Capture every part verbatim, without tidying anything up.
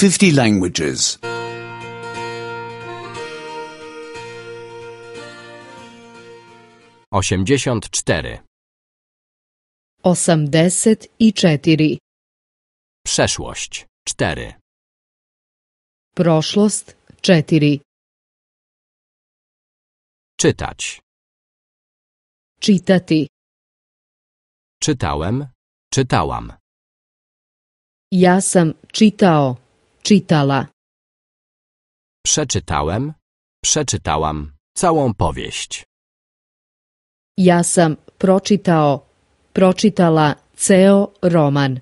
fifty languages. osiemdziesiąt cztery. Osamdeset i četiri. Przeszłość. cztery. Prošlost. Četiri. Czytać. Čitati. Czytałem. Czytałam. Ja sam čitao. Čitala. Przeczytałem. Przeczytałam całą powieść. Ja sam pročitao. Pročitala ceo roman.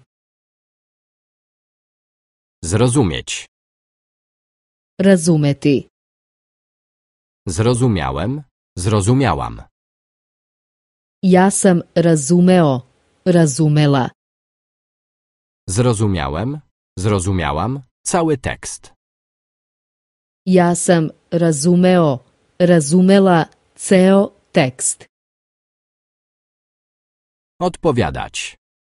Zrozumieć. Razumeti. Zrozumiałem. Zrozumiałam. Ja sam razumeo. Razumela. Zrozumiałem. Zrozumiałam cały tekst. Ja sam razumeo. Razumela ceo tekst. Odpowiadać.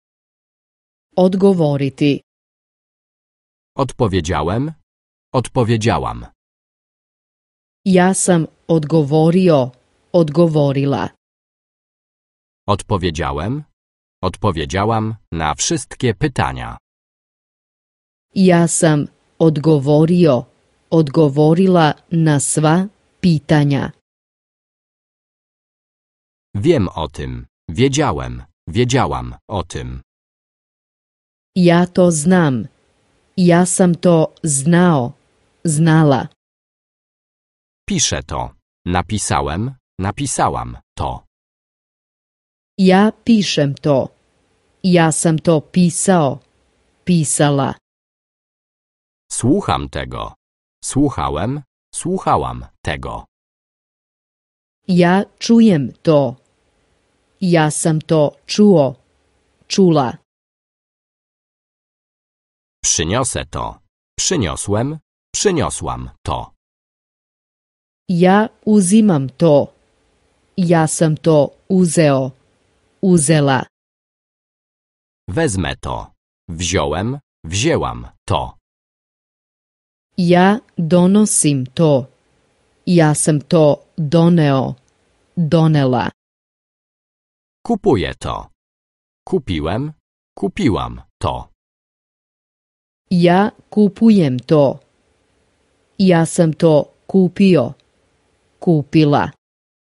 Odgovoriti. Odpowiedziałem. Odpowiedziałam. Ja sam odgovorio. Odgovorila. Odpowiedziałem. Odpowiedziałam na wszystkie pytania. Ja sam odgovorio. Odgovorila na sva pitanja. Wiem o tym. Wiedziałem. Wiedziałam o tym. Ja to znam. Ja sam to znao. Znala. Piszę to. Napisałem. Napisałam to. Ja pišem to. Ja sam to pisao. Pisala. Słucham tego. Słuchałem. Słuchałam tego. Ja čujem to. Ja sam to čuo. Čula. Przyniosę to. Przyniosłem. Przyniosłam to. Ja uzimam to. Ja sam to uzeo. Uzela. Wezmę to. Wziąłem. Wzięłam to. Ja donosim to. Ja sam to doneo. Donela. Kupuję to. Kupiłem. Kupiłam to. Ja kupujem to. Ja sam to kupio. Kupila.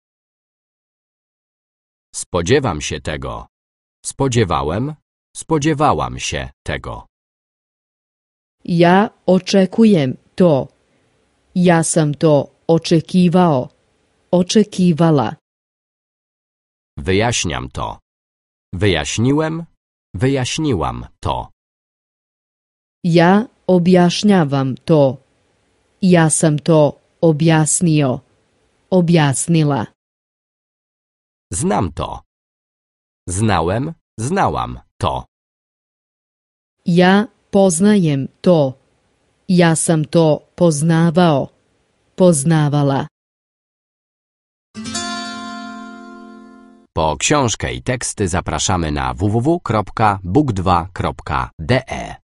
Spodziewam się tego. Spodziewałem. Spodziewałam się tego. Ja očekujem to. Ja sam to očekivao. Očekivala. Wyjaśniam to. Wyjaśniłem. Wyjaśniłam to. Ja objašnjavam to. Ja sam to objasnio. Objasnila. Znam to. Znałem. Znałam to. Ja poznajem to. Ja sam to poznavao. Poznavala. Po książkę i teksty zapraszamy na w w w kropka book dwa kropka d e.